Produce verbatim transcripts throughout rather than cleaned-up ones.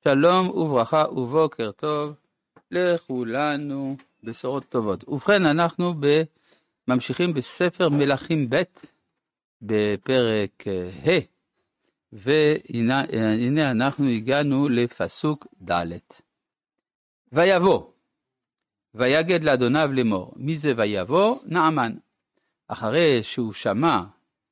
שלום וברכה ובוקר טוב לכולנו, בשורות טובות. ובכן, אנחנו ממשיכים בספר מלכים ב' בפרק ה', והנה אנחנו הגענו לפסוק ד'. ויבוא, ויגד לאדוניו לאמור. מי זה ויבוא? נעמן. אחרי שהוא שמע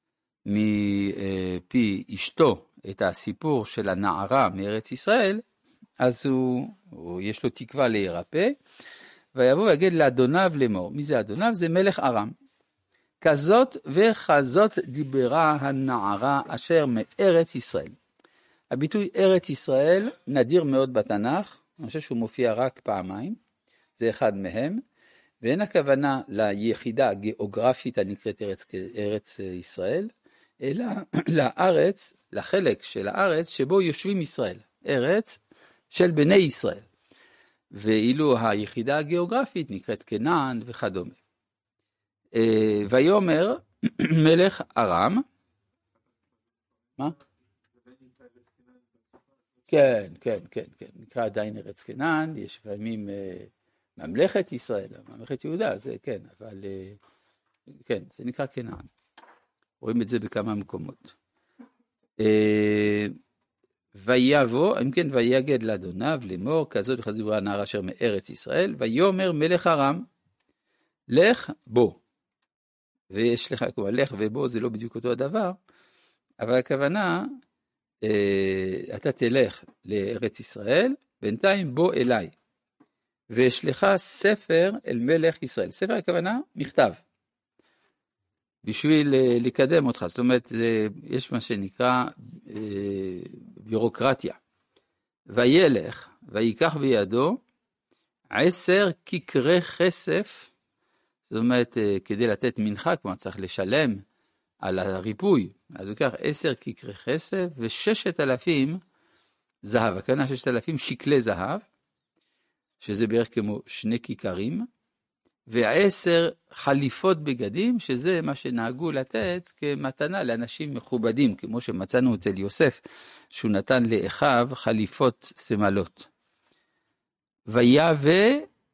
מפי אשתו את הסיפור של הנערה מארץ ישראל, אז הוא, הוא יש לו תקווה להירפא, ויבוא ויגד לאדוניו לאמור. מי זה אדוניו? זה מלך ארם. כזאת וכזאת דיברה הנערה אשר מארץ ישראל. הביטוי ארץ ישראל נדיר מאוד בתנ"ך, אני חושב שהוא מופיע רק פעמיים, זה אחד מהם, ואין הכוונה ליחידה הגיאוגרפית הנקראת ארץ, ארץ ישראל, אלא לארץ, לחלק של הארץ שבו יושבים ישראל, ארץ של בני ישראל. ואילו היחידה הגיאוגרפית נקראת כנען וכדומה. ויאמר מלך ארם, מה? כן, כן, כן, כן, נקרא עדיין ארץ כנען, יש פעמים ממלכת ישראל, ממלכת יהודה, זה כן, אבל כן, זה נקרא כנען. רואים את זה בכמה מקומות. ויבוא, אם כן, ויגד לאדוניו לאמור, כזאת וכזאת דיברה הנערה אשר מארץ ישראל, ויאמר מלך ארם, לך בוא. ויש לך, כלומר, לך ובוא זה לא בדיוק אותו הדבר, אבל הכוונה, אתה תלך לארץ ישראל, בינתיים בוא אליי, וישלך ספר אל מלך ישראל. ספר הכוונה, מכתב. בשביל לקדם אותך, זאת אומרת, זה, יש מה שנקרא אה, בירוקרטיה. וילך, ויקח בידו עשר כיכרי כסף, זאת אומרת, אה, כדי לתת מנחה, כלומר צריך לשלם על הריפוי, אז הוא ייקח עשר כיכרי כסף וששת אלפים זהב, הכוונה ששת אלפים שקלי זהב, שזה בערך כמו שני כיכרים, ועשר חליפות בגדים, שזה מה שנהגו לתת כמתנה לאנשים מכובדים, כמו שמצאנו אצל יוסף, שהוא נתן לאחיו חליפות סמלות. ויבא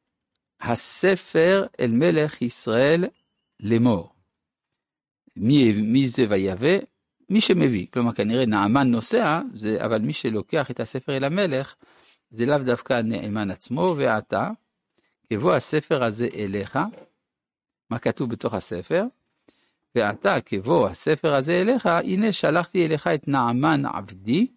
הספר אל מלך ישראל לאמור. מי, מי זה ויבא? מי שמביא, כלומר כנראה נעמן נוסע, זה, אבל מי שלוקח את הספר אל המלך, זה לאו דווקא נאמן עצמו, ועתה, כבוא הספר הזה אליך, מה כתוב בתוך הספר? ועתה כבוא הספר הזה אליך, הנה שלחתי אליך את נעמן עבדי,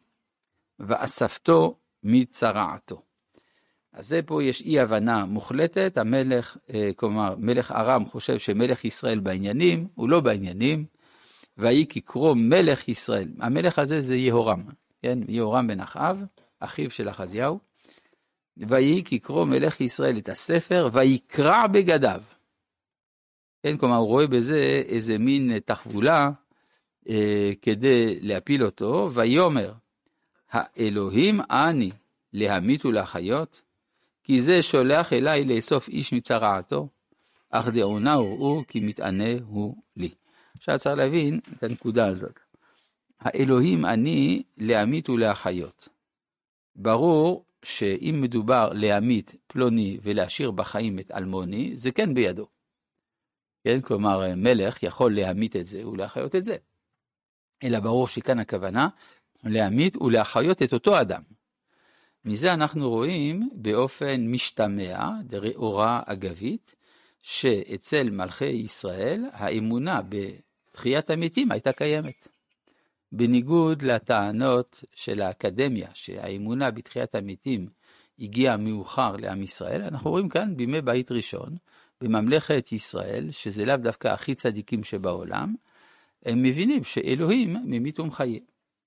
ואספתו מצרעתו. אז זה פה יש אי הבנה מוחלטת, המלך, כלומר מלך ארם חושב שמלך ישראל בעניינים, הוא לא בעניינים, ויהי כקרוא מלך ישראל. המלך הזה זה יהורם, כן? יהורם בן אחאב, אחיו של אחזיהו, ויהי כקרוא מלך ישראל את הספר, ויקרע בגדיו. כן, כלומר, הוא רואה בזה איזה מין תחבולה, אה, כדי להפיל אותו, ויאמר, האלוהים אני להמית ולהחיות, כי זה שולח אליי לאסוף איש מצרעתו, אך דעונה וראו כי מתענה הוא לי. עכשיו צריך להבין את הנקודה הזאת. האלוהים אני להמית ולהחיות. ברור, שאם מדובר להמית פלוני ולהשאיר בחיים את אלמוני, זה כן בידו. כן? כלומר, מלך יכול להמית את זה ולהחיות את זה. אלא ברור שכאן הכוונה להמית ולהחיות את אותו אדם. מזה אנחנו רואים באופן משתמע, דראורה אגבית, שאצל מלכי ישראל האמונה בתחיית המתים הייתה קיימת. בניגוד לטענות של האקדמיה, שהאמונה בתחיית המתים הגיעה מאוחר לעם ישראל, אנחנו רואים כאן בימי בית ראשון, בממלכת ישראל, שזה לאו דווקא הכי צדיקים שבעולם, הם מבינים שאלוהים ממית ומחיה.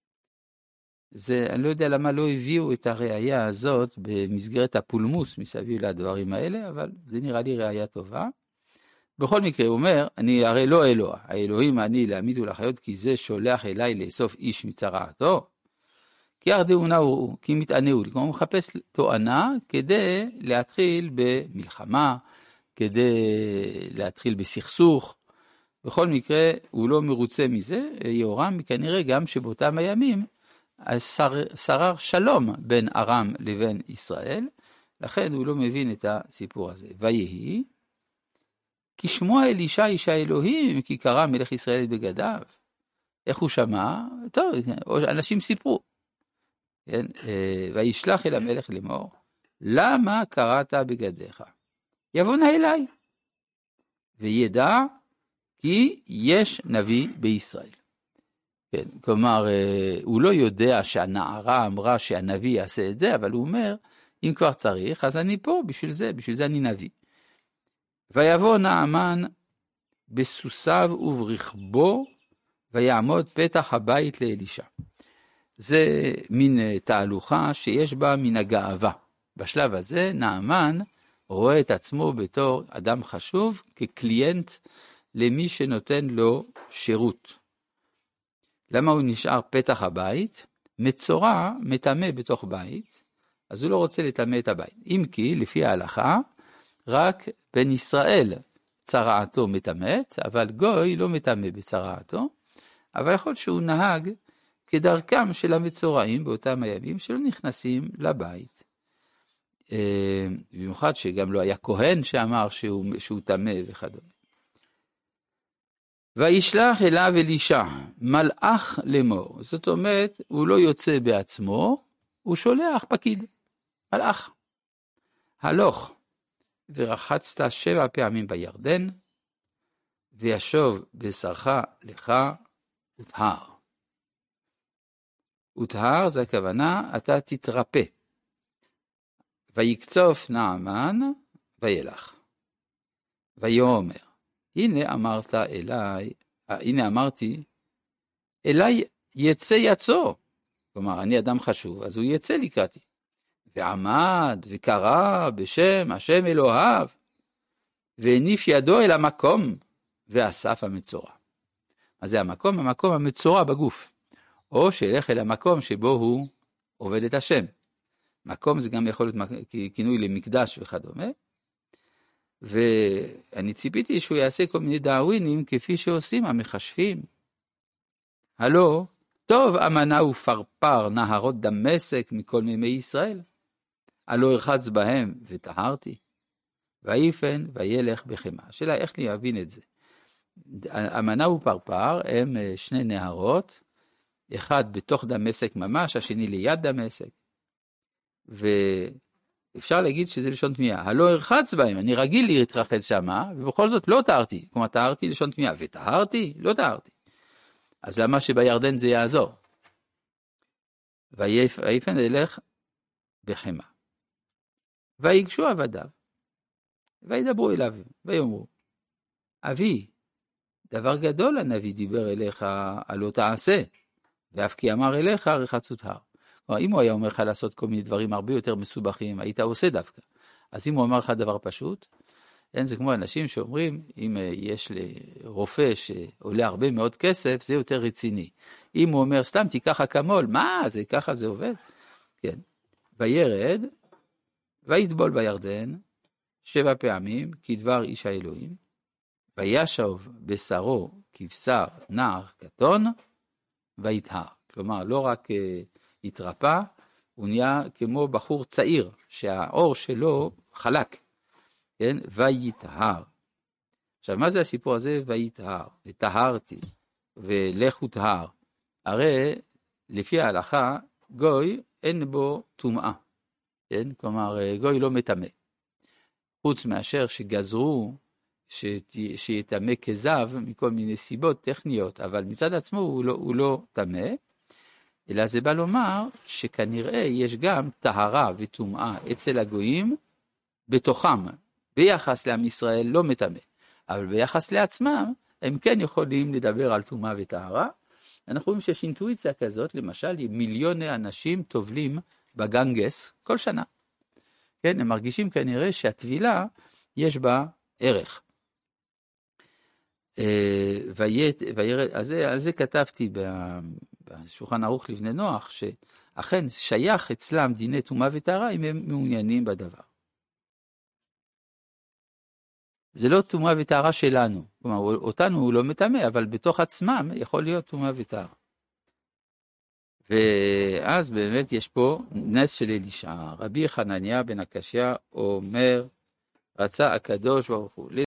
זה, אני לא יודע למה לא הביאו את הראייה הזאת במסגרת הפולמוס מסביב לדברים האלה, אבל זה נראה לי ראייה טובה. בכל מקרה הוא אומר, אני הרי לא אלוה, האלוהים אני להמית ולחיות, כי זה שולח אליי לאסוף איש מצרעתו, כי ארדאונה הוא, כי מתענהו, כלומר הוא מחפש תואנה כדי להתחיל במלחמה, כדי להתחיל בסכסוך, בכל מקרה הוא לא מרוצה מזה, יהורם כנראה גם שבאותם הימים, שרר שלום בין ארם לבין ישראל, לכן הוא לא מבין את הסיפור הזה. ויהי, כי שמוע אלישע איש האלוהים, כי קרא מלך ישראל את בגדיו. איך הוא שמע? טוב, אנשים סיפרו. כן? וישלח אל המלך לאמור, למה קראת בגדיך? יבוא נא אליי, וידע כי יש נביא בישראל. כן, כלומר, הוא לא יודע שהנערה אמרה שהנביא יעשה את זה, אבל הוא אומר, אם כבר צריך, אז אני פה בשביל זה, בשביל זה אני נביא. ויבוא נעמן בסוסיו וברכבו, ויעמוד פתח הבית לאלישע. זה מין תהלוכה שיש בה מן הגאווה. בשלב הזה נעמן רואה את עצמו בתור אדם חשוב, כקליינט למי שנותן לו שירות. למה הוא נשאר פתח הבית? מצורע מטמא בתוך בית, אז הוא לא רוצה לטמא את הבית. אם כי, לפי ההלכה, רק בן ישראל צרעתו מטמאת, אבל גוי לא מטמא בצרעתו, אבל יכול שהוא נהג כדרכם של המצורעים באותם הימים שלא נכנסים לבית. במיוחד שגם לא היה כהן שאמר שהוא, שהוא טמא וכדומה. וישלח אליו אלישע, מלאך לאמור. זאת אומרת, הוא לא יוצא בעצמו, הוא שולח פקיד, מלאך. הלוך, ורחצת שבע פעמים בירדן, וישוב בשרך לך וטהר. וטהר זה הכוונה, אתה תתרפא. ויקצוף נעמן, וילך. ויאמר, הנה אמרת אליי, הנה אמרתי, אליי יצא יצוא. כלומר, אני אדם חשוב, אז הוא יצא לקראתי. ועמד וקרא בשם השם אלוהיו, והניף ידו אל המקום, ואסף המצורע. אז זה המקום, המקום המצורע בגוף. או שילך אל המקום שבו הוא עובד את השם. מקום זה גם יכול להיות כינוי למקדש וכדומה. ואני ציפיתי שהוא יעשה כל מיני דאווינים כפי שעושים המחשבים. הלא, טוב אמנה ופרפר נהרות דמשק מכל מימי ישראל. הלא הרחץ בהם וטהרתי. ויפן וילך בחמה. השאלה איך להבין את זה. אמנה ופרפר הם שני נהרות, אחד בתוך דמשק ממש, השני ליד דמשק. ואפשר להגיד שזה לשון תמיהה. הלא הרחץ בהם, אני רגיל להתרחץ שמה, ובכל זאת לא טהרתי. כלומר, טהרתי לשון תמיהה, וטהרתי? לא טהרתי. אז למה שבירדן זה יעזור? ויפן ילך בחמה. ויגשו עבדיו, וידברו אליו, ויאמרו, אבי, דבר גדול הנביא דיבר אליך, הלא תעשה, ואף כי אמר אליך רחצות הר. כלומר, אם הוא היה אומר לך לעשות כל מיני דברים הרבה יותר מסובכים, היית עושה דווקא. אז אם הוא אמר לך דבר פשוט, אין, זה כמו אנשים שאומרים, אם יש לרופא שעולה הרבה מאוד כסף, זה יותר רציני. אם הוא אומר, סתם תיקח אקמול, מה, זה ככה זה עובד? כן. וירד, ויטבול בירדן, שבע פעמים, כדבר איש האלוהים, וישוב בשרו כבשר נער קטון, ויטהר. כלומר, לא רק uh, התרפא, הוא נהיה כמו בחור צעיר, שהאור שלו חלק, כן? ויטהר. עכשיו, מה זה הסיפור הזה? ויטהר, וטהרתי, ולך וטהר. הרי, לפי ההלכה, גוי אין בו טומאה, כן? כלומר, גוי לא מטמא. חוץ מאשר שגזרו, שיטמא כזב מכל מיני סיבות טכניות, אבל מצד עצמו הוא לא, הוא לא טמא, אלא זה בא לומר שכנראה יש גם טהרה וטומאה אצל הגויים בתוכם, ביחס לעם ישראל לא מטמא, אבל ביחס לעצמם הם כן יכולים לדבר על טומאה וטהרה. אנחנו רואים שיש אינטואיציה כזאת, למשל מיליוני אנשים טובלים בגנגס כל שנה. כן, הם מרגישים כנראה שהטבילה יש בה ערך. וירד, אז על זה כתבתי בשולחן ערוך לבני נוח, שאכן שייך אצלם דיני טומאה וטהרה אם הם מעוניינים בדבר. זה לא טומאה וטהרה שלנו, כלומר אותנו הוא לא מטמא, אבל בתוך עצמם יכול להיות טומאה וטהרה. ואז באמת יש פה נס של אלישע. רבי חנניה בן הקשיא אומר, רצה הקדוש ברוך הוא